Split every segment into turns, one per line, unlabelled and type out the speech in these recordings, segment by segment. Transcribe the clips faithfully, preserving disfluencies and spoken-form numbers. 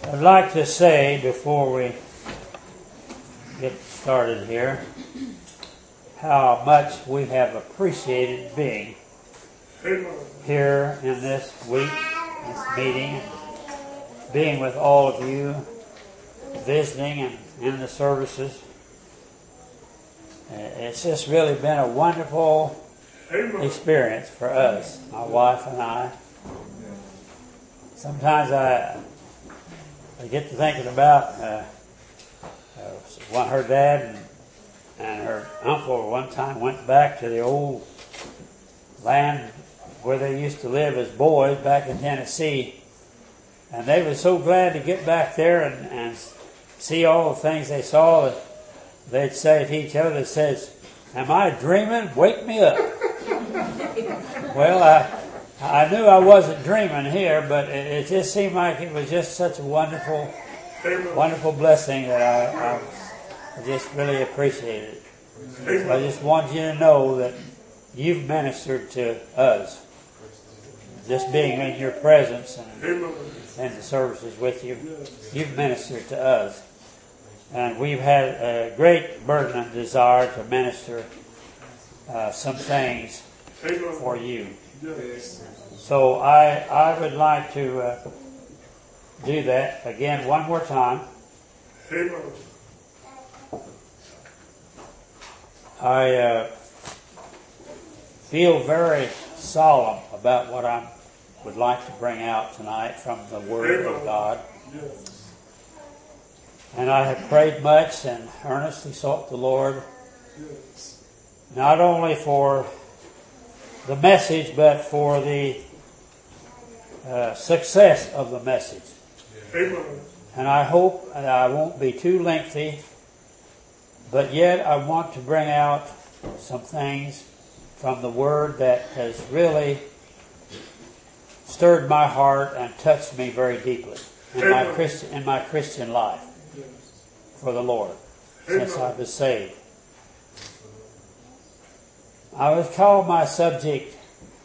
I'd like to say before we get started here how much we have appreciated being here in this week, this meeting, being with all of you, visiting and in the services. It's just really been a wonderful experience for us, my wife and I. Sometimes I, I get to thinking about uh, uh, one, her dad and, and her uncle one time went back to the old land where they used to live as boys back in Tennessee. And they were so glad to get back there and, and see all the things they saw that they'd say to each other, that says, "Am I dreaming? Wake me up." Well, I I knew I wasn't dreaming here, but it, it just seemed like it was just such a wonderful, wonderful blessing that I, I just really appreciated it. So I just want you to know that you've ministered to us. Just being in your presence and, and the services with you, you've ministered to us. And we've had a great burden and desire to minister uh, some things for you. So I I would like to uh, do that again one more time. I uh, feel very solemn about what I would like to bring out tonight from the Word of God. And I have prayed much and earnestly sought the Lord, not only for the message, but for the uh, success of the message. And I hope that I won't be too lengthy, but yet I want to bring out some things from the Word that has really stirred my heart and touched me very deeply in my Christian in my Christian life for the Lord since I was saved. I would call my subject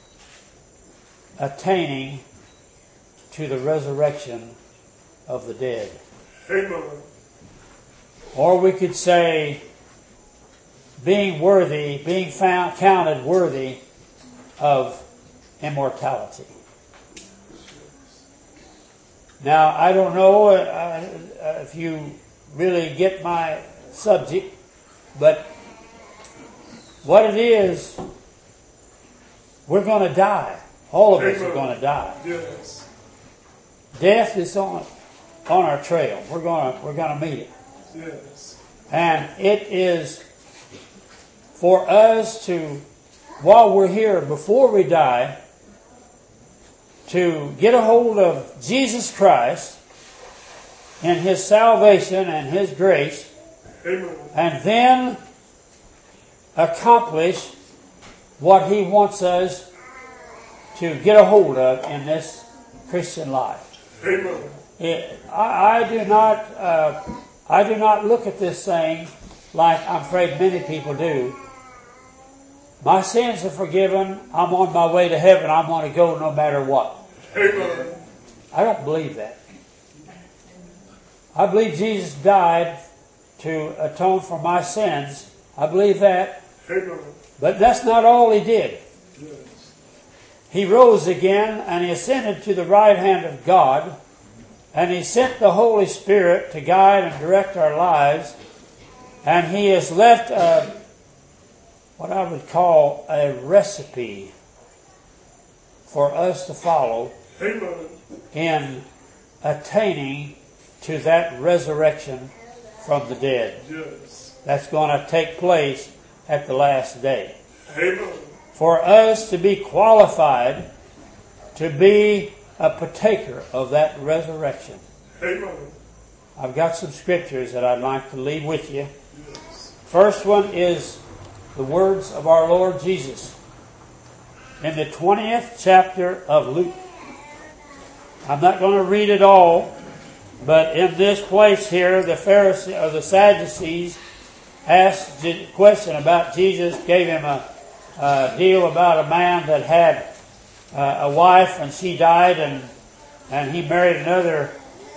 "Attaining to the Resurrection of the Dead."
Amen.
Or we could say, being worthy, being found, counted worthy of immortality. Now, I don't know uh, if you really get my subject, but what it is, we're going to die. All of us are going to die.
Yes.
Death is on on our trail. We're going to we're going to meet it.
Yes.
And it is for us to, while we're here, before we die, to get a hold of Jesus Christ and His salvation and His grace,
Amen.
and then accomplish what He wants us to get a hold of in this Christian life.
Amen.
It, I, I do not uh, I do not look at this thing like I'm afraid many people do. My sins are forgiven. I'm on my way to heaven. I'm going to go no matter what.
Amen.
I don't believe that. I believe Jesus died to atone for my sins. I believe that.
Amen.
But that's not all He did.
Yes.
He rose again and He ascended to the right hand of God, and He sent the Holy Spirit to guide and direct our lives, and He has left a, what I would call a recipe for us to follow.
Amen.
In attaining to that resurrection from the dead.
Yes.
That's going to take place at the last day.
Amen.
For us to be qualified to be a partaker of that resurrection.
Amen.
I've got some scriptures that I'd like to leave with you.
Yes.
First one is the words of our Lord Jesus in the twentieth chapter of Luke. I'm not going to read it all, but in this place here, the Pharisees or the Sadducees asked a question about Jesus, gave him a, a deal about a man that had uh, a wife and she died, and and he married another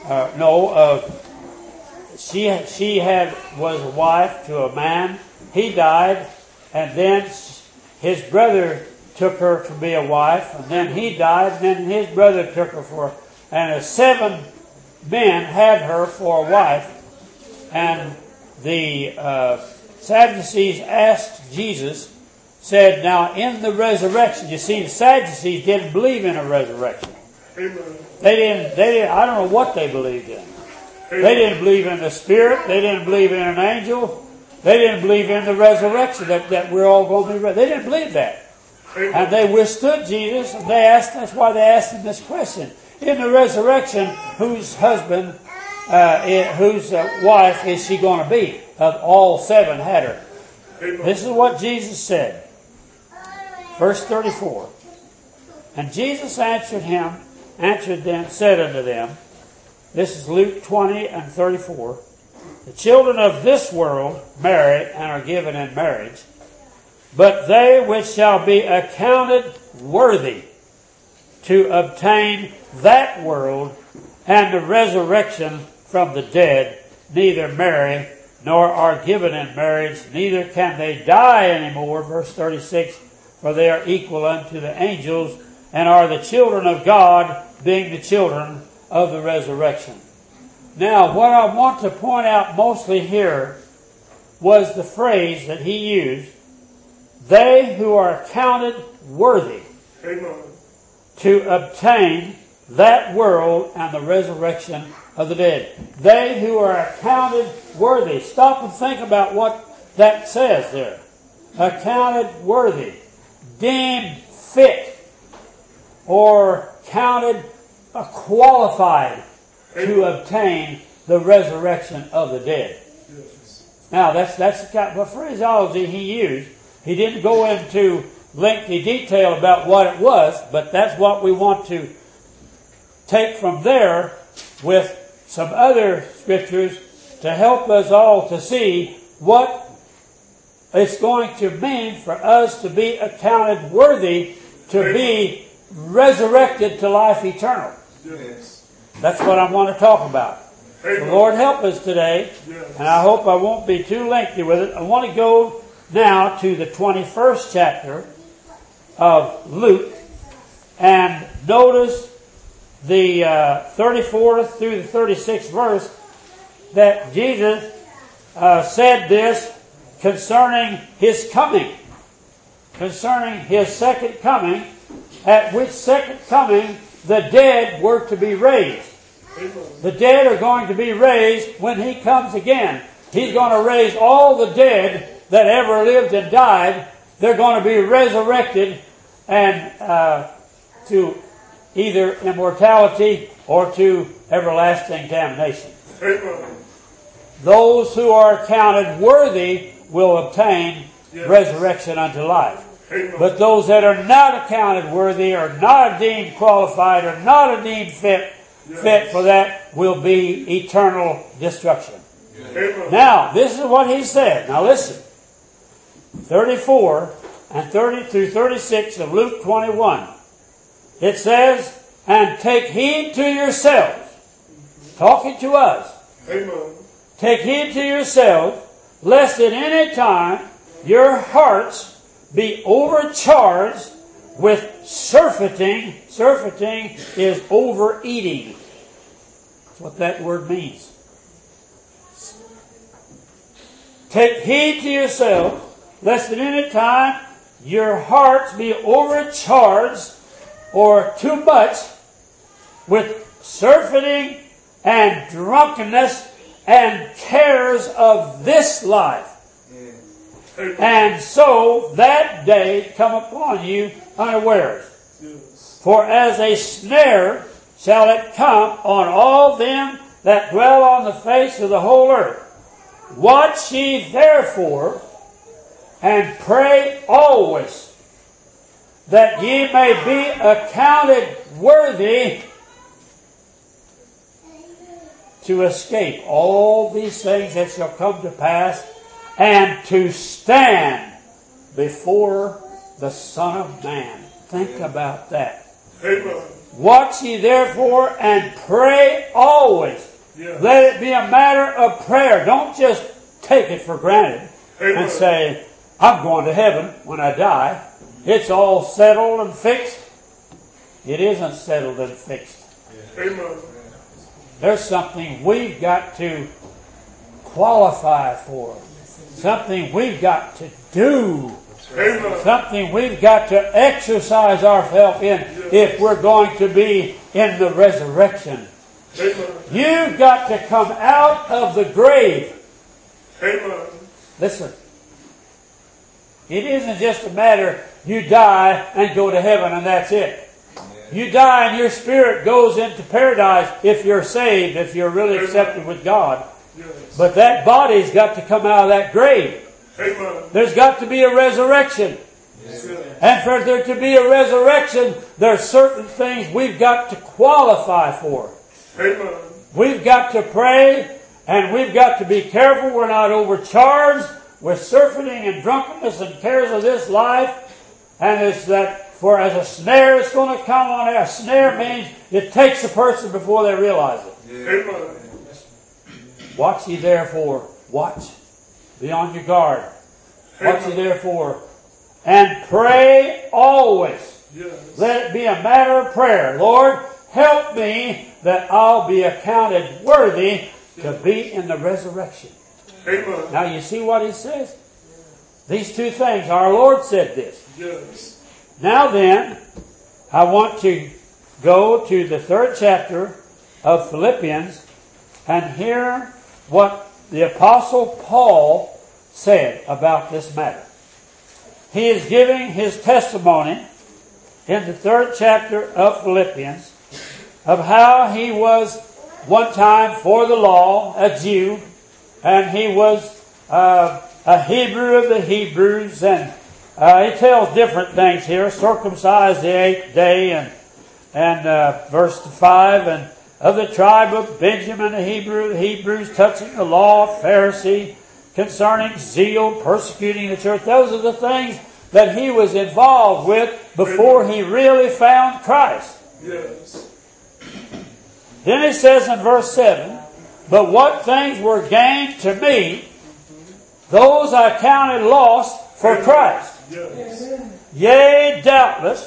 uh, no, uh, she she had was a wife to a man. He died, and then his brother took her to be a wife, and then he died, and then his brother took her for, and uh, seven men had her for a wife, and the uh, Sadducees asked Jesus, said, now in the resurrection, you see, the Sadducees didn't believe in a resurrection.
Amen.
They didn't, they didn't, I don't know what they believed in. They didn't believe in the Spirit. They didn't believe in an angel. They didn't believe in the resurrection, that, that we're all going to be resurrected. They didn't believe that. And they withstood Jesus, and they asked, that's why they asked him this question. In the resurrection, whose husband, uh, whose uh, wife is she going to be? Of all seven had her. This is what Jesus said. Verse thirty-four. And Jesus answered him, answered them, said unto them, this is Luke twenty and thirty-four. The children of this world marry and are given in marriage, but they which shall be accounted worthy to obtain that world and the resurrection from the dead neither marry nor are given in marriage, neither can they die anymore. Verse thirty-six, for they are equal unto the angels and are the children of God, being the children of the resurrection. Now, what I want to point out mostly here was the phrase that he used, they who are counted worthy
Amen.
to obtain that world and the resurrection of the dead. They who are accounted worthy. Stop and think about what that says there. Accounted worthy. Deemed fit. Or counted uh, qualified to obtain the resurrection of the dead.
Yes.
Now, that's that's the kind of phraseology he used. He didn't go into lengthy detail about what it was, but that's what we want to take from there with some other scriptures to help us all to see what it's going to mean for us to be accounted worthy to be resurrected to life eternal.
Yes.
That's what I want to talk about. The Lord help us today,
Yes.
and I hope I won't be too lengthy with it. I want to go now to the twenty-first chapter of Luke, and notice the uh, thirty-fourth through the thirty-sixth verse that Jesus uh, said this concerning His coming, concerning His second coming, at which second coming the dead were to be raised. The dead are going to be raised when He comes again. He's going to raise all the dead that ever lived and died. They're going to be resurrected and uh, to either immortality or to everlasting damnation.
Amen.
Those who are counted worthy will obtain
Yes.
resurrection unto life.
Amen.
But those that are not accounted worthy, are not deemed qualified, are not deemed fit,
Yes.
fit for that, will be eternal destruction.
Amen.
Now, this is what he said. Now listen. thirty-four and thirty through thirty-six of Luke twenty-one. It says, and take heed to yourselves. Talking to us.
Amen.
Take heed to yourselves, lest at any time your hearts be overcharged with surfeiting. Surfeiting is overeating. That's what that word means. Take heed to yourselves, lest at any time your hearts be overcharged or too much with surfeiting and drunkenness and cares of this life.
Amen.
And so that day come upon you unawares.
Yes.
For as a snare shall it come on all them that dwell on the face of the whole earth. Watch ye therefore, and pray always, that ye may be accounted worthy to escape all these things that shall come to pass, and to stand before the Son of Man. Think about that.
Amen.
Watch ye therefore and pray always.
Yeah.
Let it be a matter of prayer. Don't just take it for granted
Amen.
and say, I'm going to heaven when I die. It's all settled and fixed. It isn't settled and fixed.
Amen.
There's something we've got to qualify for. Something we've got to do.
Amen.
Something we've got to exercise ourselves in if we're going to be in the resurrection.
Amen.
You've got to come out of the grave.
Amen.
Listen. It isn't just a matter you die and go to heaven and that's it. You die and your spirit goes into paradise if you're saved, if you're really accepted with God.
Yes.
But that body's got to come out of that grave.
Amen.
There's got to be a resurrection.
Yes.
And for there to be a resurrection, there are certain things we've got to qualify for.
Amen.
We've got to pray, and we've got to be careful we're not overcharged with surfeiting and drunkenness and cares of this life. And it's that, for as a snare is going to come on there. A snare means it takes a person before they realize it.
Amen.
Watch ye therefore. Watch. Be on your guard. Watch ye therefore. And pray always.
Yes.
Let it be a matter of prayer. Lord, help me that I'll be accounted worthy to be in the resurrection.
Amen.
Now you see what he says? These two things. Our Lord said this.
Yes.
Now then, I want to go to the third chapter of Philippians and hear what the Apostle Paul said about this matter. He is giving his testimony in the third chapter of Philippians of how he was one time for the law, a Jew, and he was uh, a Hebrew of the Hebrews, and uh, he tells different things here, circumcised the eighth day, and and uh, verse five, and of the tribe of Benjamin, the Hebrew, the Hebrews, touching the law, Pharisee, concerning zeal, persecuting the church. Those are the things that he was involved with before he really found Christ.
Yes.
Then it says in verse seven, but what things were gained to me, those I counted lost for Christ.
Yes.
Yea, doubtless,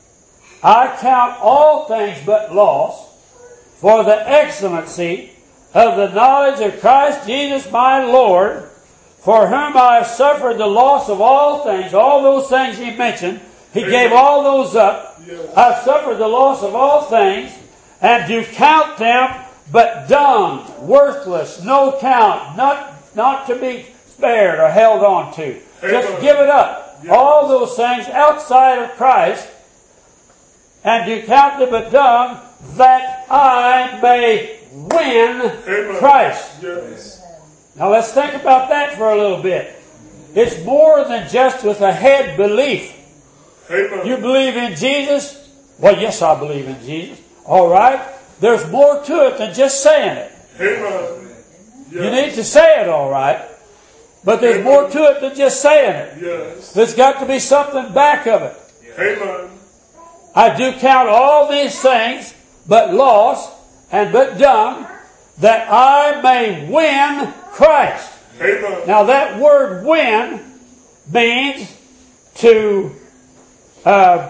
I count all things but loss for the excellency of the knowledge of Christ Jesus my Lord, for whom I have suffered the loss of all things. All those things he mentioned, he
Amen.
gave all those up.
Yes.
I've suffered the loss of all things, and do count them but dung, worthless, no count, not, not to be spared or held on to.
Amen.
Just give it up.
Yes.
All those things outside of Christ, and do count them but dung, that I may win
Amen.
Christ.
Yes.
Now let's think about that for a little bit. It's more than just with a head belief.
Amen.
You believe in Jesus? Well, yes, I believe in Jesus. All right. There's more to it than just saying it.
Amen. Yes.
You need to say it, all right. But there's more to it than just saying it.
Yes.
There's got to be something back of it.
Amen.
I do count all these things but loss and but dung, that I may win Christ.
Amen.
Now that word win means to uh,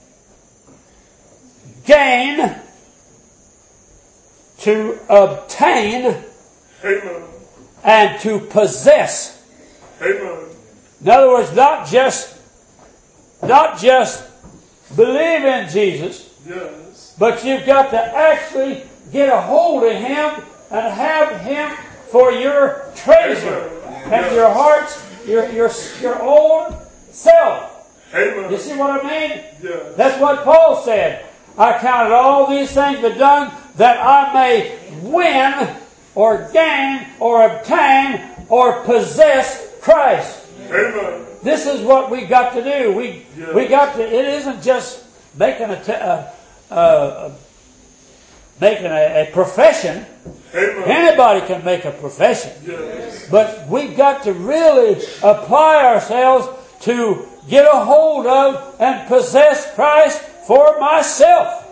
gain, to obtain,
Amen.
and to possess.
Amen.
In other words, not just not just believe in Jesus,
Yes.
but you've got to actually get a hold of Him and have Him for your treasure
Amen.
and your heart's, your your your own self.
Amen.
You see what I mean?
Yes.
That's what Paul said. I counted all these things but done that I may win or gain or obtain or possess Christ.
Amen.
This is what we got to do. We
Yes.
we got to. It isn't just making a t- uh, uh, making a, a profession.
Amen.
Anybody can make a profession,
Yes.
but we've got to really apply ourselves to get a hold of and possess Christ for myself.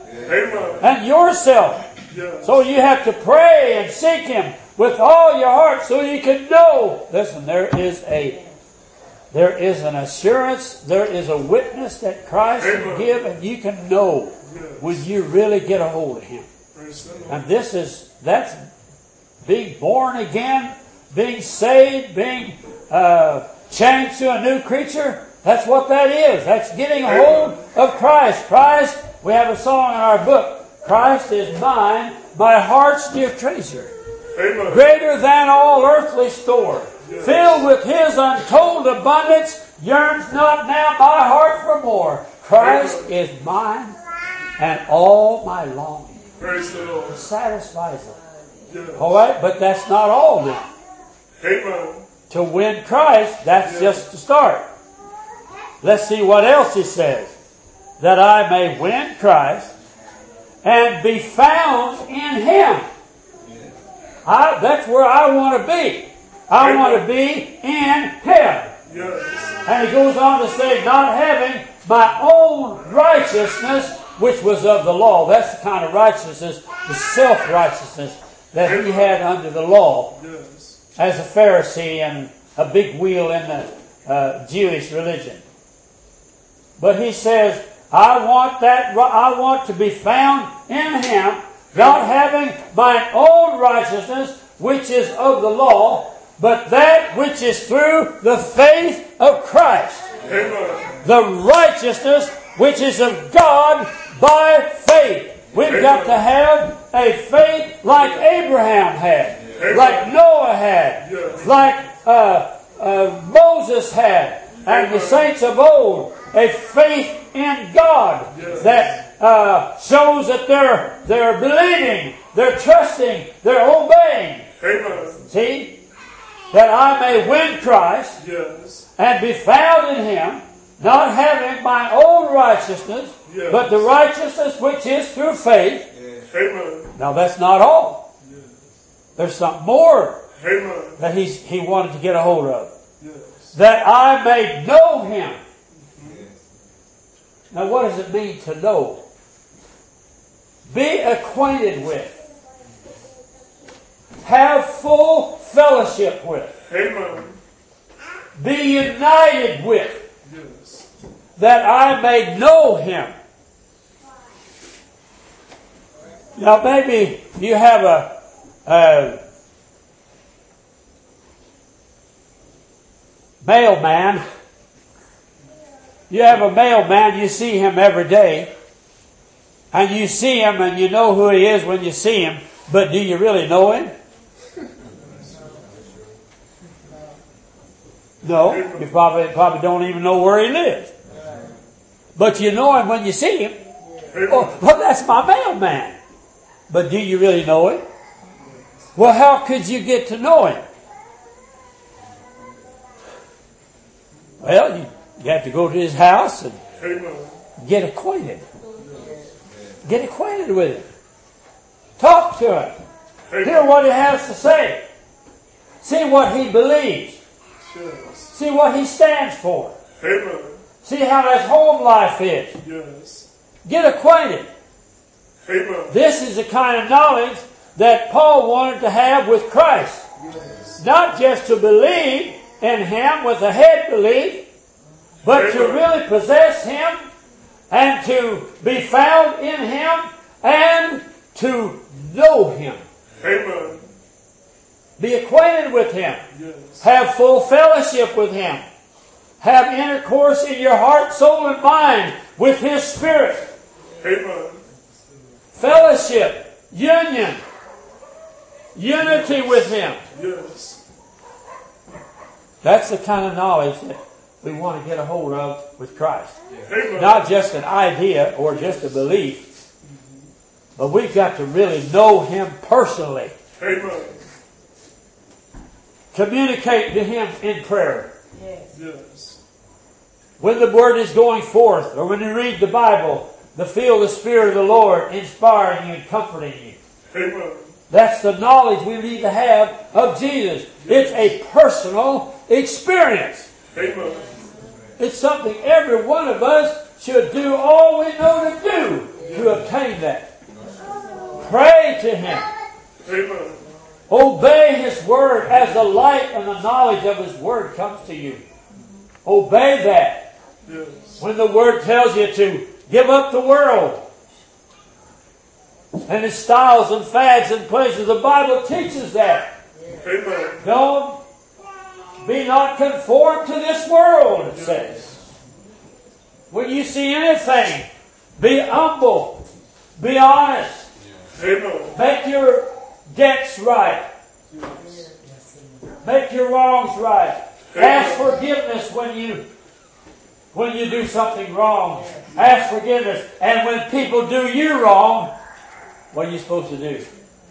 Amen.
and yourself.
Yes.
So you have to pray and seek Him with all your heart so you can know. Listen, there is a there is an assurance, there is a witness that Christ can give, and you can know when you really get a hold of Him. And this is, that's being born again, being saved, being uh, changed to a new creature. That's what that is. That's getting a hold of Christ. Christ, we have a song in our book, Christ is mine, my heart's dear treasure.
Amen.
Greater than all earthly store. Yes. Filled with His untold abundance, yearns not now my heart for more. Christ Amen. Is mine, and all my longing.
Praise the Lord.
Satisfies it.
Yes.
All right, but that's not all now.
Amen.
To win Christ, that's yes. just the start. Let's see what else He says. That I may win Christ and be found in Him. I, that's where I want to be. I
Amen.
want to be in Him.
Yes.
And He goes on to say, not having my own righteousness, which was of the law. That's the kind of righteousness, the self-righteousness that Amen. He had under the law.
Yes.
As a Pharisee and a big wheel in the uh, Jewish religion. But he says, I want that. I want to be found in Him, not having mine own righteousness, which is of the law, but that which is through the faith of Christ.
Amen.
The righteousness which is of God by faith. We've
Amen.
got to have a faith like Abraham had,
Amen.
like Noah had,
Yes.
like uh, uh, Moses had, and
Amen.
the saints of old. A faith in God
Yes.
that uh, shows that they're they're believing, they're trusting, they're obeying.
Amen.
See? That I may win Christ
Yes.
and be found in Him, not having my own righteousness,
Yes.
but the righteousness which is through faith.
Amen.
Now that's not all.
Yes.
There's something more
Amen.
that he's, he wanted to get a hold of.
Yes.
That I may know Him. Now what does it mean to know? Be acquainted with. Have full fellowship with.
Amen.
Be united with.
Yes.
That I may know Him. Now maybe you have a, a mailman. You have a mailman, you see him every day. And you see him and you know who he is when you see him. But do you really know him? No, you probably probably don't even know where he lives. But you know him when you see him. Oh, well, that's my mailman. But do you really know him? Well, how could you get to know him? Well, you, you have to go to his house and get acquainted. Get acquainted with him. Talk to him. Hear what he has to say. See what he believes.
Yes.
See what he stands for.
Amen.
See how his home life is.
Yes.
Get acquainted.
Amen.
This is the kind of knowledge that Paul wanted to have with Christ.
Yes.
Not just to believe in Him with a head belief, but to
Amen.
really possess Him and to be found in Him and to know Him.
Amen.
Be acquainted with Him.
Yes.
Have full fellowship with Him. Have intercourse in your heart, soul, and mind with His Spirit.
Amen.
Fellowship, union, unity with Him.
Yes.
That's the kind of knowledge that we want to get a hold of with Christ.
Amen.
Not just an idea or just a belief, but we've got to really know Him personally.
Amen.
Communicate to Him in prayer.
Yes.
Yes.
When the Word is going forth, or when you read the Bible, to feel the Spirit of the Lord inspiring you and comforting you.
Amen.
That's the knowledge we need to have of Jesus. It's a personal experience.
Amen.
It's something every one of us should do all we know to do to obtain that. Pray to Him.
Amen.
Obey His Word as the light and the knowledge of His Word comes to you. Obey that.
Yes.
When the Word tells you to give up the world and its styles and fads and pleasures, the Bible teaches that.
Amen.
Don't be not conformed to this world, it says. When you see anything, be humble. Be honest.
Amen.
Make your debts right. Make your wrongs right. Ask forgiveness when you when you do something wrong. Ask forgiveness. And when people do you wrong, what are you supposed to do?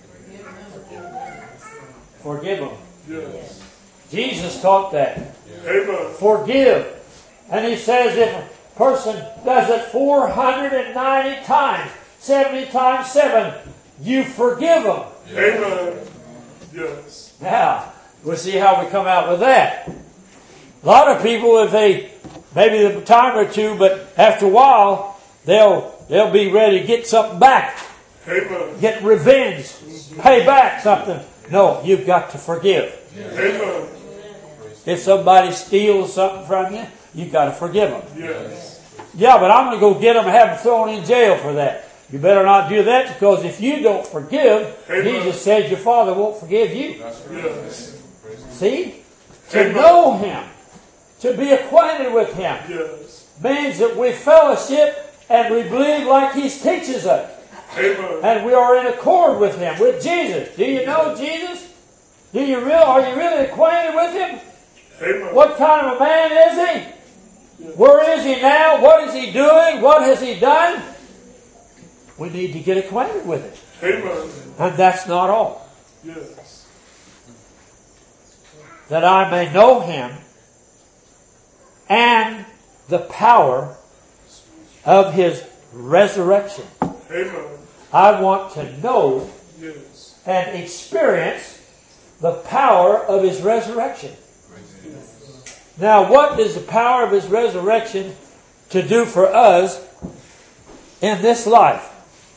Forgive them.
Yes.
Jesus taught that.
Amen.
Forgive. And He says if a person does it four hundred ninety times, seventy times seven, you forgive them.
Amen. Yes.
Now, we'll see how we come out with that. A lot of people, if they, maybe a time or two, but after a while, they'll they'll be ready to get something back.
Amen.
Get revenge. Pay back something. No, you've got to forgive.
Amen.
If somebody steals something from you, you've got to forgive them.
Yes.
Yeah, but I'm going to go get them and have them thrown in jail for that. You better not do that, because if you don't forgive,
Amen.
Jesus said your Father won't forgive you.
Yes.
See? To
Amen.
know Him, to be acquainted with Him,
Yes.
means that we fellowship and we believe like He teaches us.
Amen.
And we are in accord with Him, with Jesus. Do you know Jesus? Do you real? Are you really acquainted with Him?
Amen.
What kind of a man is He? Where is He now? What is He doing? What has He done? We need to get acquainted with Him.
Amen.
And that's not all.
Yes.
That I may know Him and the power of His resurrection.
Amen.
I want to know
Yes.
and experience the power of His resurrection. Now, what is the power of His resurrection to do for us in this life?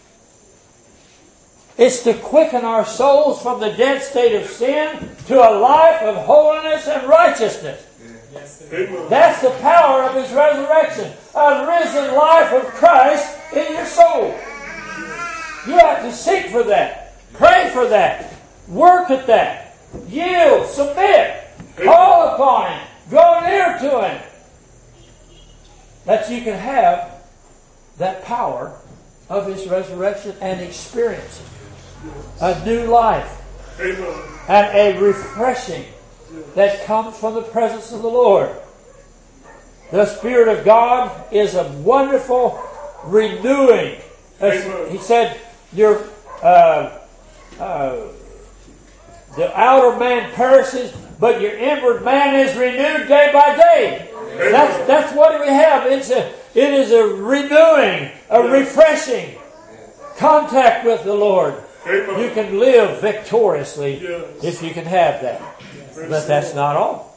It's to quicken our souls from the dead state of sin to a life of holiness and righteousness.
Amen.
That's the power of His resurrection. A risen life of Christ in your soul. You have to seek for that. Pray for that. Work at that. Yield. Submit. Call upon Him. Draw near to Him. That you can have that power of His resurrection and experience it. A new life.
Amen.
And a refreshing that comes from the presence of the Lord. The Spirit of God is a wonderful renewing. As
Amen.
He said, your uh, uh, the outer man perishes, but your inward man is renewed day by day.
Amen.
That's that's what we have. It's a it is a renewing, a refreshing contact with the Lord.
Amen.
You can live victoriously
Yes.
if you can have that. But that's not all.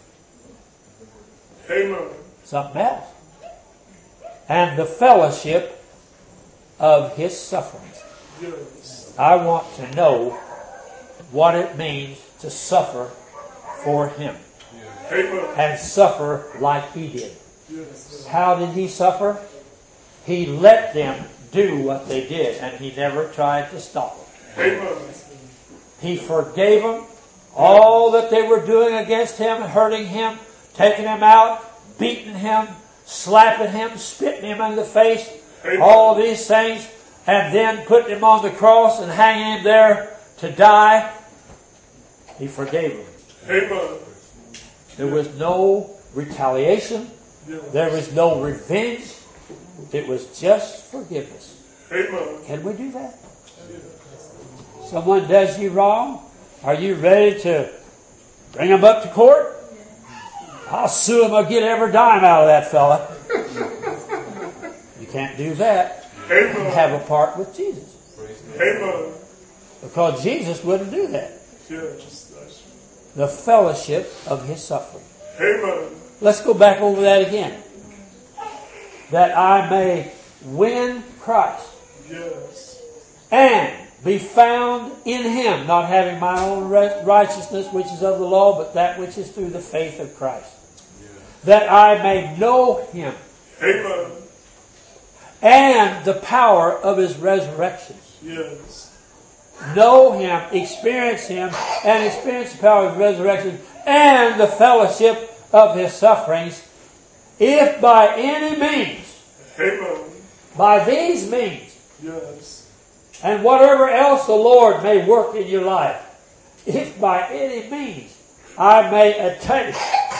Amen.
Something else. And the fellowship of His sufferings.
Yes.
I want to know what it means to suffer for Him.
Amen.
And suffer like He did.
Yes.
How did He suffer? He let them do what they did, and He never tried to stop them.
Amen.
He forgave them all that they were doing against Him, hurting Him, taking Him out, beating Him, slapping Him, spitting Him in the face,
Amen.
all these things, and then putting Him on the cross and hanging Him there to die. He forgave them.
Amen.
There was no retaliation.
Yes.
There was no revenge. It was just forgiveness.
Amen.
Can we do that? Someone does you wrong. Are you ready to bring them up to court? I'll sue him. I'll get every dime out of that fella. You can't do that.
Amen.
You have a part with Jesus.
Amen.
Because Jesus wouldn't do that.
Yes. That's
The fellowship of His suffering.
Amen.
Let's go back over that again. That I may win Christ
Yes.
And be found in Him, not having my own righteousness which is of the law, but that which is through the faith of Christ. That I may know Him.
Amen.
And the power of His resurrection.
Yes.
Know Him, experience Him, and experience the power of His resurrection, and the fellowship of His sufferings, if by any means,
Amen.
by these means,
Yes.
and whatever else the Lord may work in your life, if by any means I may attain,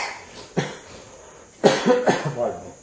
pardon me,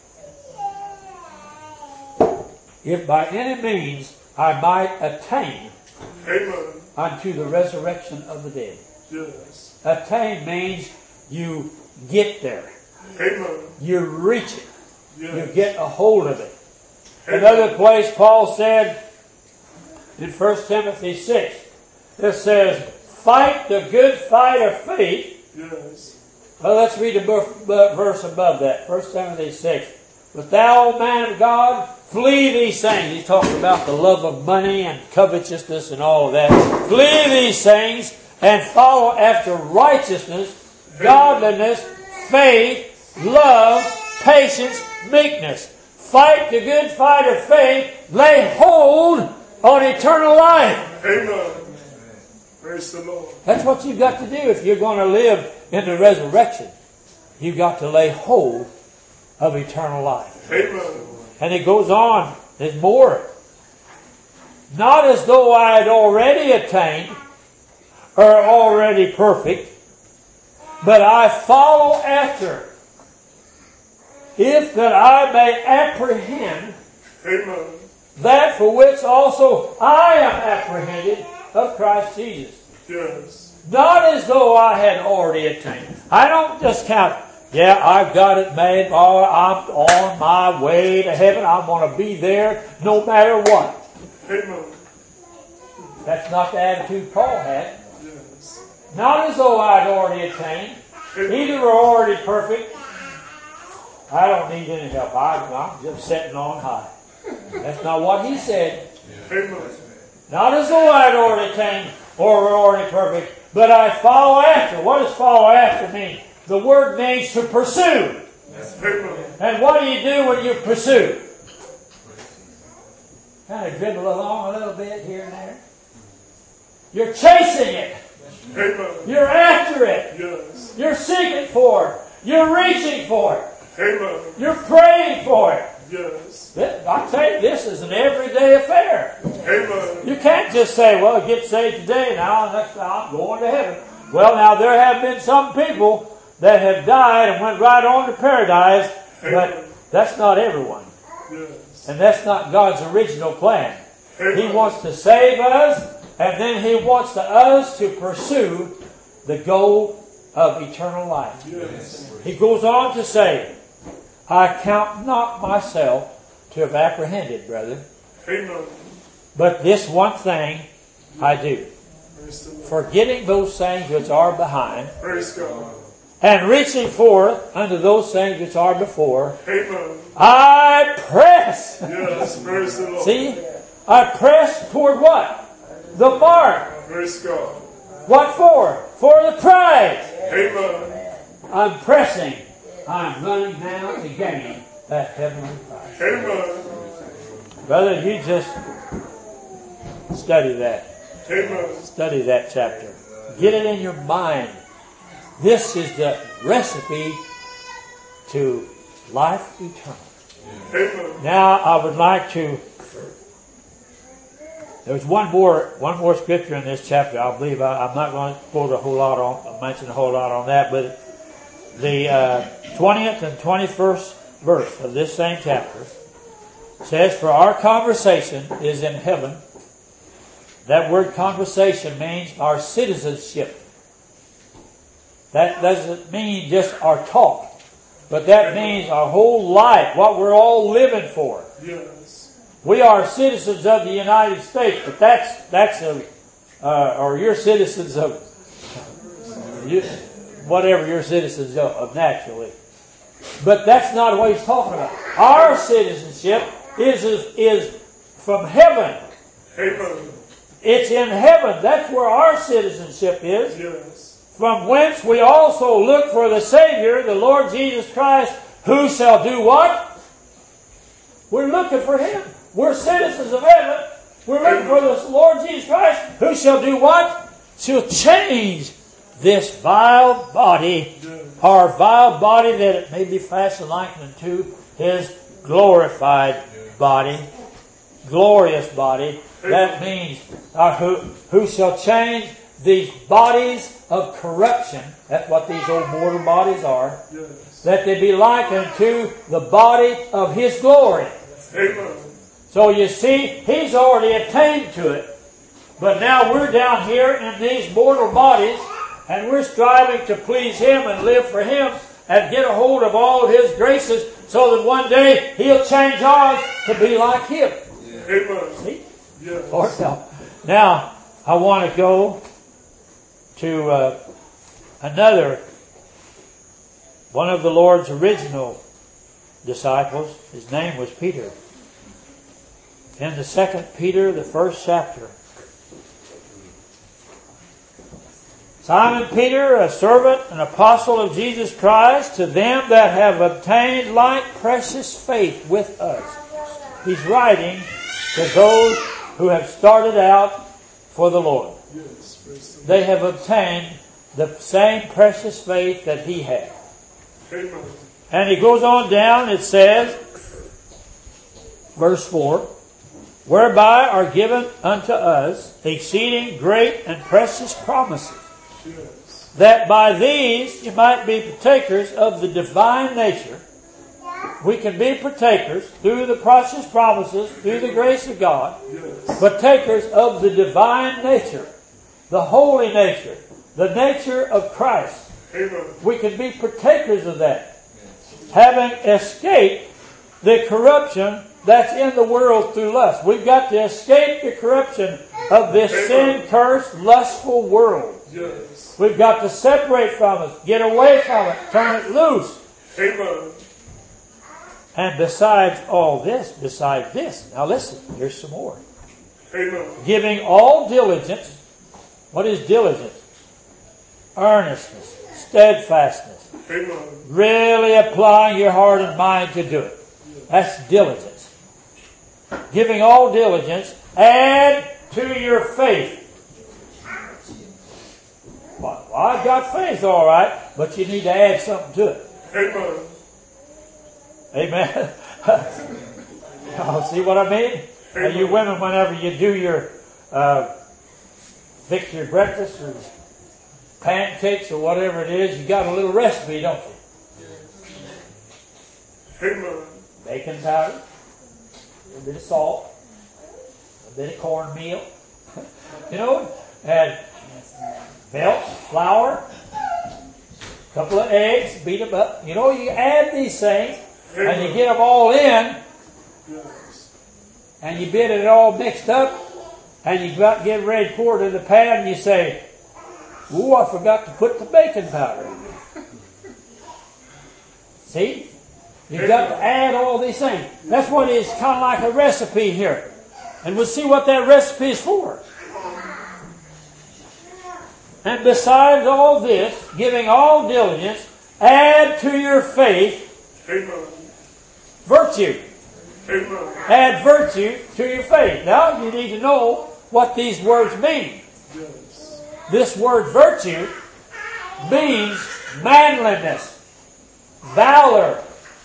if by any means I might attain
Amen.
unto the resurrection of the dead.
Yes.
Attain means you get there.
Amen.
You reach it.
Yes.
You get a hold of it.
Amen.
Another place Paul said in First Timothy six, it says, fight the good fight of faith.
Yes.
Well, let's read a verse above that. First Timothy six. But thou, man of God, flee these things. He's talking about the love of money and covetousness and all of that. Flee these things and follow after righteousness, godliness, faith, love, patience, meekness. Fight the good fight of faith. Lay hold on eternal life.
Amen. Praise the Lord.
That's what you've got to do if you're going to live in the resurrection. You've got to lay hold of eternal life.
Amen.
And it goes on. There's more. Not as though I had already attained or already perfect, but I follow after, if that I may apprehend
Amen.
that for which also I am apprehended of Christ Jesus.
Yes.
Not as though I had already attained. I don't just count, yeah, I've got it made, or I'm on my way to heaven, I'm going to be there no matter what.
Amen.
That's not the attitude Paul had.
Yes.
Not as though I'd already attained. Either we're already perfect. I don't need any help. I, I'm just sitting on high. That's not what he said.
Amen.
Not as though I'd already attained or were already perfect, but I follow after. What does follow after mean? The word means to pursue.
Amen.
And what do you do when you pursue? Kind of dribble along a little bit here and there. You're chasing it.
Amen.
You're after it.
Yes.
You're seeking for it. You're reaching for it.
Amen.
You're praying for it.
Yes.
I tell you, this is an everyday affair.
Amen.
You can't just say, well, get saved today, now next time I'm going to heaven. Well, now, there have been some people that have died and went right on to paradise, but that's not everyone.
Yes.
And that's not God's original plan.
Amen.
He wants to save us, and then He wants to, us to pursue the goal of eternal life.
Yes.
He goes on to say, I count not myself to have apprehended, brethren,
Amen.
but this one thing I do,
Praise the Lord.
forgetting those things which are behind,
Praise God.
and reaching forth unto those things which are before,
Amen.
I press.
Yes. Praise the Lord.
See? I press toward what? The mark.
Praise God.
What for? For the prize.
Amen.
I'm pressing. I'm running now to gain that heavenly prize.
Amen.
Brother, you just study that.
Amen.
Study that chapter. Get it in your mind. This is the recipe to life eternal.
Amen.
Now I would like to. There's one more one more scripture in this chapter. I believe I, I'm not going to quote a whole lot on mention a whole lot on that, but the uh, twentieth and twenty-first verse of this same chapter says, "For our conversation is in heaven." That word conversation means our citizenship. That doesn't mean just our talk, but that means our whole life, what we're all living for.
Yes.
We are citizens of the United States, but that's that's a uh, or you're citizens of you, whatever you're citizens of, of naturally. But that's not what he's talking about. Our citizenship is is, is from heaven.
Amen.
It's in heaven. That's where our citizenship is.
Yes.
From whence we also look for the Savior, the Lord Jesus Christ, who shall do what? We're looking for Him. We're citizens of heaven. We're looking for the Lord Jesus Christ, who shall do what? Shall change this vile body, our vile body, that it may be fashioned like unto His glorified body, glorious body. That means uh, who, who shall change these bodies of corruption. That's what these old mortal bodies are.
Yes.
That they be like unto the body of His glory.
Amen.
So you see, He's already attained to it. But now we're down here in these mortal bodies, and we're striving to please Him and live for Him and get a hold of all of His graces so that one day He'll change ours to be like Him.
Amen.
See?
Yes.
Lord help. Now, I want to go to uh, another, one of the Lord's original disciples. His name was Peter. In the second Peter, the first chapter. Simon Peter, a servant and apostle of Jesus Christ, to them that have obtained like precious faith with us. He's writing to those who have started out for the Lord.
Yes. Praise the
They have obtained the same precious faith that he had.
Lord. Amen.
And he goes on down, it says, verse four, whereby are given unto us exceeding great and precious promises,
Yes.
that by these you might be partakers of the divine nature. We can be partakers through the precious promises, through the grace of God,
Yes.
partakers of the divine nature, the holy nature, the nature of Christ.
Amen.
We can be partakers of that, having escaped the corruption that's in the world through lust. We've got to escape the corruption of this sin-cursed, lustful world.
Yes.
We've got to separate from it, get away from it, turn it loose.
Amen.
And besides all this, besides this, now listen, here's some more.
Amen.
Giving all diligence. What is diligence? Earnestness, steadfastness.
Amen.
Really applying your heart and mind to do it. That's diligence. Giving all diligence, add to your faith. Well, I've got faith, all right, but you need to add something to it.
Amen.
Amen. Oh, see what I mean? Now, you women, whenever you do your uh, fix your breakfast or pancakes or whatever it is, you got a little recipe, don't you?
Amen.
Baking powder, a little bit of salt, a bit of cornmeal, you know, and milk, flour, a couple of eggs, beat them up. You know, you add these things, and you get them all in,
Yes.
and you get it all mixed up, and you got get ready to pour it in the pan, and you say, "Ooh, I forgot to put the baking powder in there." See? You've got to add all these things. That's what is kind of like a recipe here. And we'll see what that recipe is for. And besides all this, giving all diligence, add to your faith
Amen.
virtue.
Amen.
Add virtue to your faith. Now you need to know what these words mean.
Yes.
This word virtue means manliness, valor,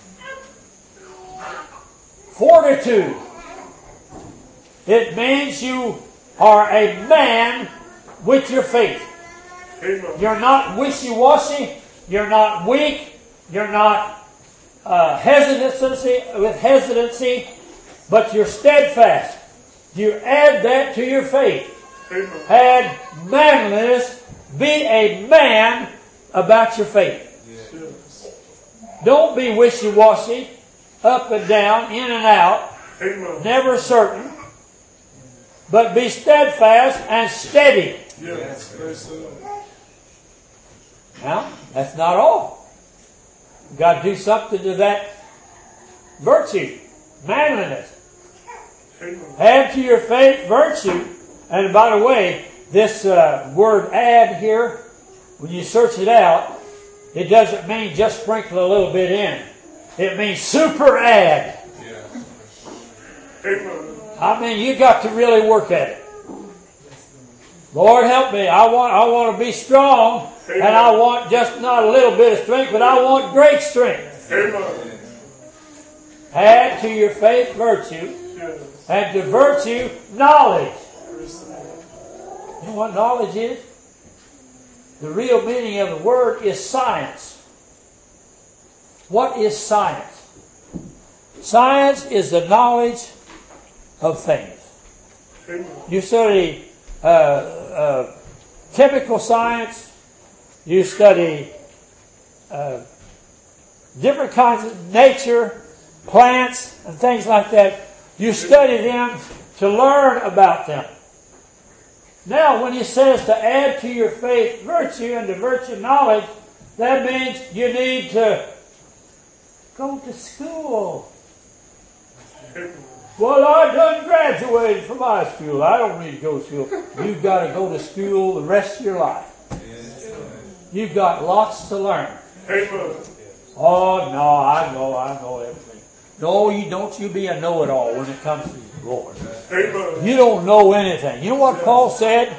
fortitude. It means you are a man with your faith.
Amen.
You're not wishy-washy. You're not weak. You're not uh, hesitancy with hesitancy, but you're steadfast. You add that to your faith.
Amen.
Add manliness. Be a man about your faith.
Yes.
Don't be wishy-washy, up and down, in and out,
Amen.
never certain, but be steadfast and steady.
Yes. Praise the Lord.
Now, that's not all. You've got to do something to that virtue, manliness.
Amen.
Add to your faith virtue. And by the way, this uh, word add here, when you search it out, it doesn't mean just sprinkle a little bit in. It means super add.
Amen.
I mean, you got to really work at it. Lord, help me. I want, I want to be strong, and I want just not a little bit of strength, but I want great strength.
Amen.
Add to your faith virtue,
Yes.
and to virtue knowledge.
Praise the Lord.
You know what knowledge is? The real meaning of the word is science. What is science? Science is the knowledge of things.
Amen.
You study uh, uh, chemical science. You study uh, different kinds of nature, plants, and things like that. You study them to learn about them. Now, when he says to add to your faith virtue and to virtue knowledge, that means you need to go to school.
Amen.
Well, I done graduated from high school. I don't need to go to school. You've got to go to school the rest of your life. You've got lots to learn.
Amen.
Oh, no, I know, I know everything. No, you don't you be a know-it-all when it comes to the Lord.
Amen.
You don't know anything. You know what Paul said?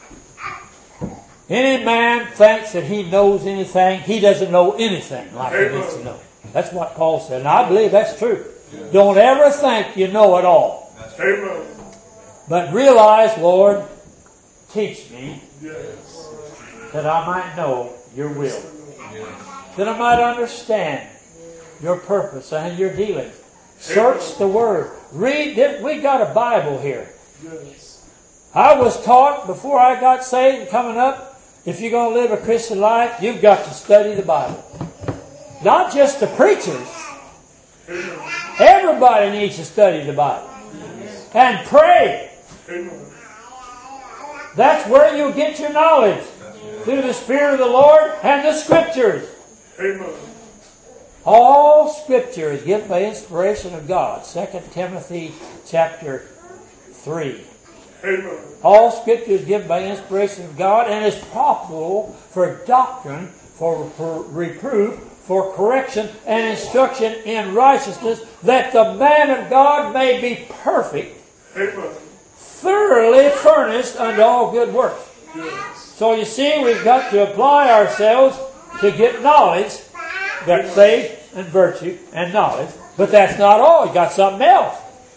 Any man thinks that he knows anything, he doesn't know anything like he needs to know. That's what Paul said, and I believe that's true. Don't ever think you know it all.
Amen.
But realize, Lord, teach me
Yes.
that I might know your will. That I might understand your purpose and your dealings. Search the Word. Read it. We got a Bible here.
Yes.
I was taught before I got saved and coming up, if you're going to live a Christian life, you've got to study the Bible. Not just the preachers.
Amen.
Everybody needs to study the Bible. And pray.
Amen.
That's where you'll get your knowledge. Through the Spirit of the Lord and the Scriptures.
Amen.
All Scripture is given by inspiration of God. Second Timothy chapter three.
Amen.
All Scripture is given by inspiration of God and is profitable for doctrine, for, for reproof, for correction, and instruction in righteousness, that the man of God may be perfect,
Amen.
thoroughly furnished unto all good works.
Yes.
So you see, we've got to apply ourselves to get knowledge. We've got faith and virtue and knowledge. But that's not all. You got something else.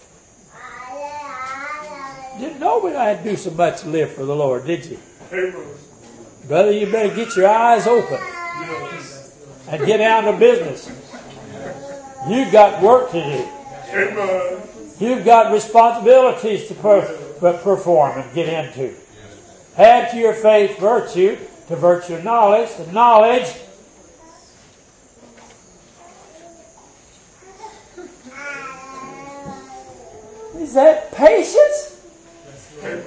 Didn't know we had to do so much to live for the Lord, did you?
Amen.
Brother, you better get your eyes open
Yes.
and get down to business. You've got work to do.
Amen.
You've got responsibilities to per- per- perform and get into. Add to your faith virtue, to virtue knowledge, to knowledge is that patience?
Amen.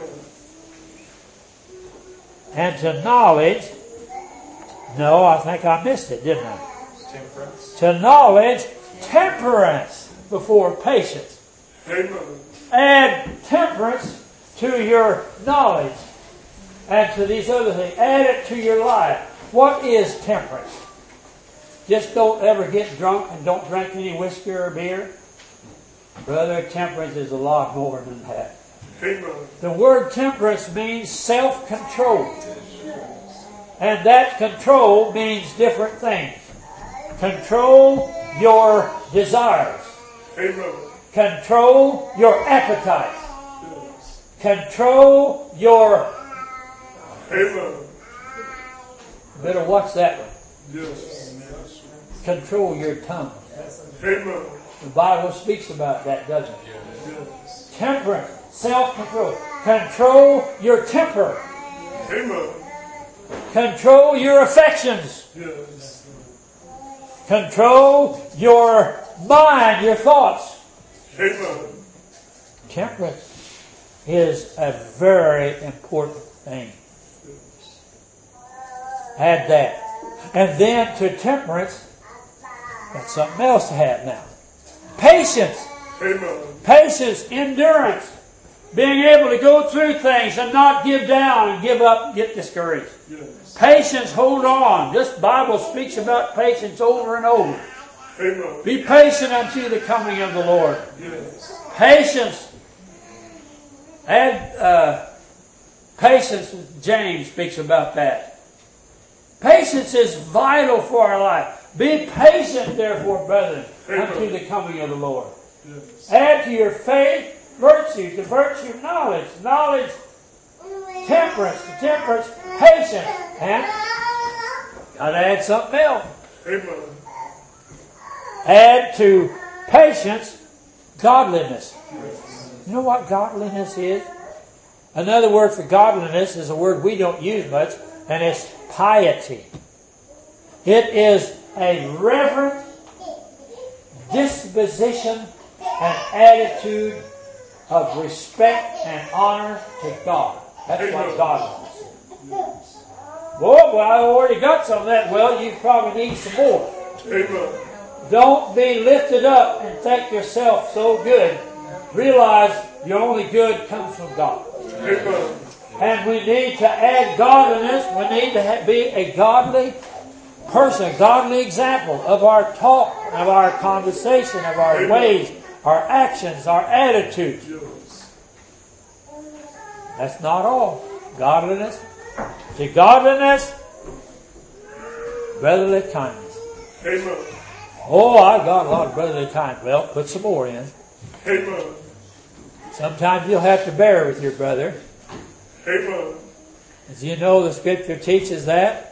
And to knowledge, no, I think I missed it, didn't I?
Temperance.
To knowledge, temperance before patience.
Amen.
Add temperance to your knowledge and to these other things. Add it to your life. What is temperance? Just don't ever get drunk and don't drink any whiskey or beer. Brother, temperance is a lot more than that.
Amen.
The word temperance means self-control. And that control means different things. Control your desires.
Amen.
Control your appetites.
Yes.
Control your...
Amen.
Better watch that one.
Yes.
Control your tongue.
Amen.
The Bible speaks about that, doesn't it?
Yes.
Temperance. Self-control. Control your temper.
Amen.
Control your affections.
Yes.
Control your mind, your thoughts.
Amen.
Temperance is a very important thing. Add that. And then to temperance, got something else to have now. Patience.
Amen.
Patience, endurance, being able to go through things and not give down and give up and get discouraged.
Yes.
Patience, hold on. This Bible speaks about patience over and over.
Amen.
Be patient unto the coming of the Lord.
Yes.
Patience. Add uh, patience. James speaks about that. Patience is vital for our life. Be patient, therefore, brethren, unto the coming of the Lord.
Yes.
Add to your faith virtue, to virtue knowledge, knowledge temperance, to temperance patience, and gotta add something else.
Amen.
Add to patience godliness.
Yes.
You know what godliness is? Another word for godliness is a word we don't use much, and it's piety. It is a reverent disposition and attitude of respect and honor to God. That's what godliness is. Boy, well, I already got some of that. Well, you probably need some more.
Amen.
Don't be lifted up and think yourself so good. Realize your only good comes from God.
Amen.
And we need to add godliness. We need to ha- be a godly person, a godly example of our talk, of our conversation, of our
Amen.
ways, our actions, our attitudes.
Yes.
That's not all. Godliness. To godliness, brotherly kindness.
Amen.
Oh, I've got a lot of brotherly kindness. Well, put some more in.
Amen.
Sometimes you'll have to bear with your brother.
Amen.
As you know, the Scripture teaches that.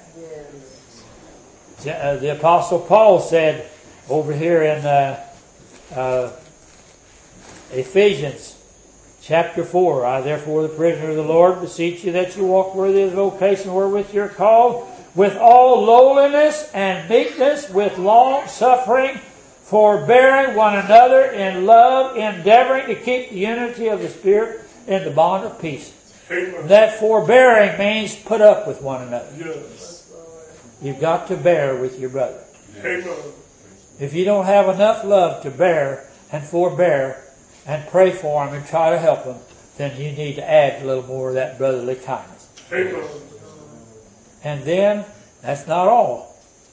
Uh, the Apostle Paul said over here in uh, uh, Ephesians chapter four, I therefore, the prisoner of the Lord, beseech you that you walk worthy of the vocation wherewith you are called, with all lowliness and meekness, with long suffering, forbearing one another in love, endeavoring to keep the unity of the Spirit in the bond of peace.
Amen.
That forbearing means put up with one another.
Yes.
You've got to bear with your brother.
Amen.
If you don't have enough love to bear and forbear and pray for him and try to help him, then you need to add a little more of that brotherly kindness.
Amen.
And then, that's not all.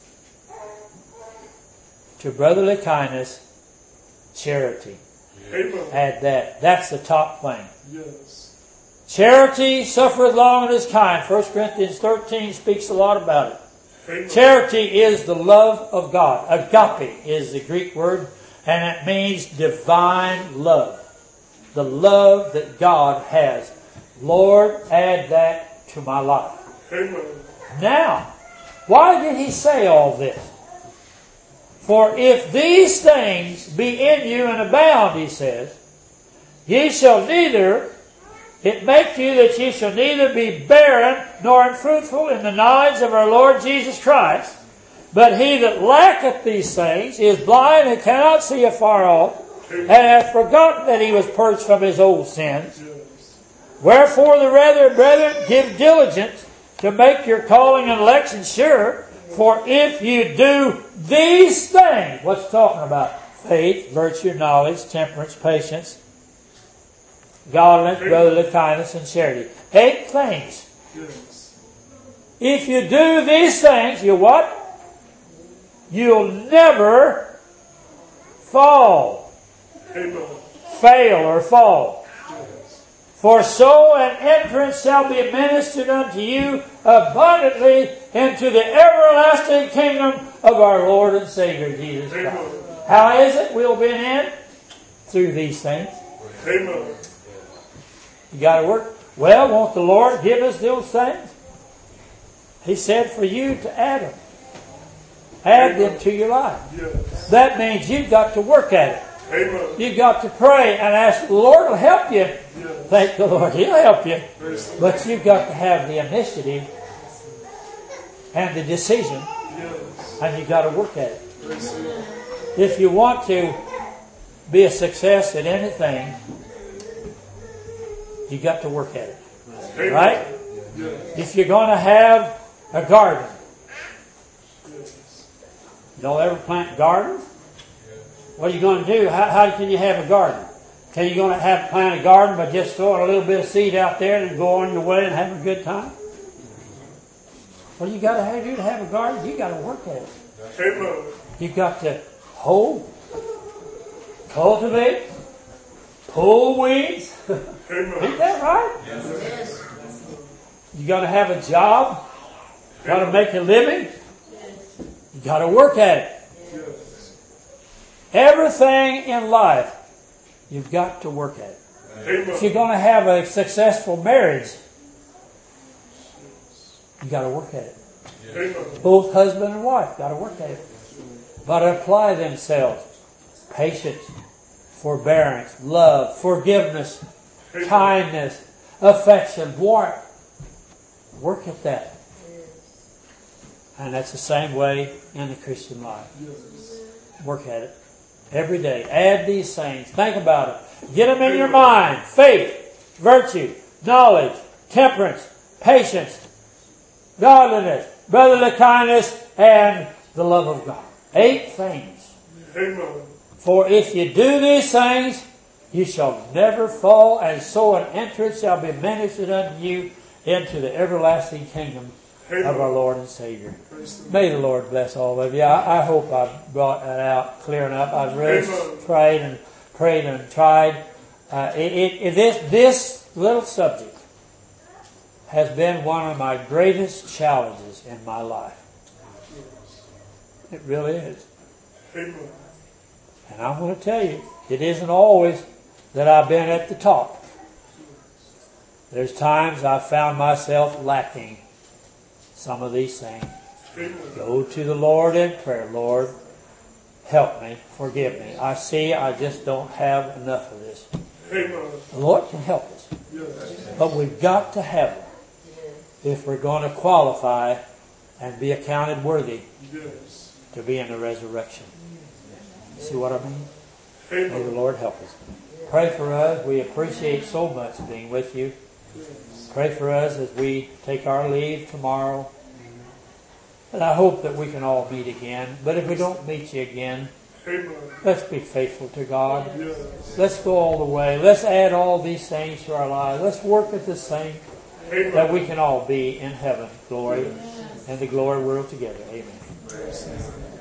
To brotherly kindness, charity.
Amen.
Add that. That's the top thing.
Yes.
Charity suffereth long and is kind. First Corinthians thirteen speaks a lot about it.
Amen.
Charity is the love of God. Agape is the Greek word, and it means divine love. The love that God has. Lord, add that to my life.
Amen.
Now, why did he say all this? For if these things be in you and abound, he says, ye shall neither, it make you that ye shall neither be barren nor unfruitful in the knowledge of our Lord Jesus Christ. But he that lacketh these things is blind and cannot see afar off, and hath forgotten that he was purged from his old sins.
Yes.
Wherefore the rather, brethren, give diligence to make your calling and election sure. For if you do these things, what's talking about? Faith, virtue, knowledge, temperance, patience, godliness, brotherly kindness, and charity. Eight things.
Yes.
If you do these things, you what? You'll never fall.
Amen.
Fail or fall.
Yes.
For so an entrance shall be ministered unto you abundantly into the everlasting kingdom of our Lord and Savior Jesus Christ.
Amen.
How is it we'll be in? Through these things.
Amen.
You got to work. Well, won't the Lord give us those things? He said for you to add them. Add them to your life.
Yes.
That means you've got to work at it.
Amen.
You've got to pray and ask the Lord will help you.
Yes.
Thank the Lord, He'll help you.
Praise the
But you've got to have the initiative and the decision,
Yes.
and you've got to work at it.
Praise the Lord.
If you want to be a success at anything, you've got to work at it.
Amen.
Right?
Yes.
If you're going to have a garden,
Yes.
you don't ever plant gardens? What are you going to do? How, how can you have a garden? Can you going to have plant a garden by just throwing a little bit of seed out there and go on your way and have a good time? What do you got to do to have a garden? You got to work at it.
Amen.
You got to hoe, cultivate, pull weeds.
Amen.
Ain't that right?
Yes.
You got to have a job. Got to make a living. You got to work at it.
Yes.
Everything in life, you've got to work at it.
Amen.
If you're going to have a successful marriage, you got to work at it.
Amen.
Both husband and wife got to work at it. Got to apply themselves. Patience, forbearance, love, forgiveness,
Amen.
kindness, affection, warmth. Work at that. And that's the same way in the Christian life. Work at it. Every day. Add these things. Think about it. Get them in your mind. Faith, virtue, knowledge, temperance, patience, godliness, brotherly kindness, and the love of God. Eight things.
Amen.
For if you do these things, you shall never fall, and so an entrance shall be ministered unto you into the everlasting kingdom of our Lord and Savior. May the Lord bless all of you. I, I hope I brought that out clear enough. I've really
Amen.
prayed and prayed and tried. Uh, it, it, it, this, this little subject has been one of my greatest challenges in my life. It really is.
Amen.
And I'm going to tell you, it isn't always that I've been at the top. There's times I've found myself lacking some of these things.
Amen.
Go to the Lord in prayer. Lord, help me, forgive me. I see I just don't have enough of this.
Amen.
The Lord can help us.
Yes.
But we've got to have it if we're going to qualify and be accounted worthy
Yes.
to be in the resurrection. See what I mean? May the
Amen.
Lord help us. Pray for us. We appreciate so much being with you. Pray for us as we take our leave tomorrow. And I hope that we can all meet again. But if we don't meet you again,
Amen.
let's be faithful to God.
Yes.
Let's go all the way. Let's add all these things to our lives. Let's work at this thing that
Amen.
we can all be in heaven, glory, and the glory world together. Amen.